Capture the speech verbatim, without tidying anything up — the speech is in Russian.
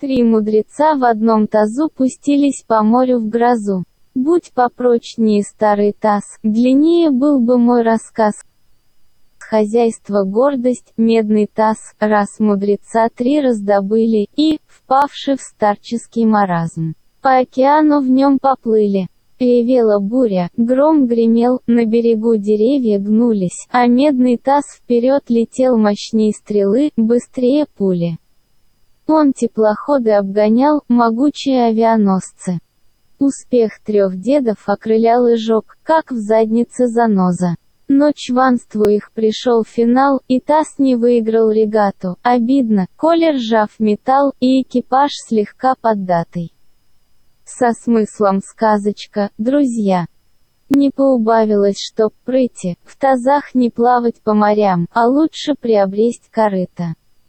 Три мудреца в одном тазу пустились по морю в грозу. Будь попрочнее старый таз, длиннее был бы мой рассказ. Хозяйство, гордость, медный таз, раз мудреца три раздобыли, и, впавши в старческий маразм, по океану в нем поплыли. Ревела буря, гром гремел, на берегу деревья гнулись, а медный таз вперед летел мощней стрелы, быстрее пули. Он теплоходы обгонял, могучие авианосцы. Успех трех дедов окрылял и жег, как в заднице заноза. Но чванству их пришел финал, и таз не выиграл регату. Обидно, коли ржав металл, и экипаж слегка поддатый. Со смыслом сказочка, друзья. Не поубавилось, чтоб прыти, в тазах не плавать по морям, а лучше приобресть корыто.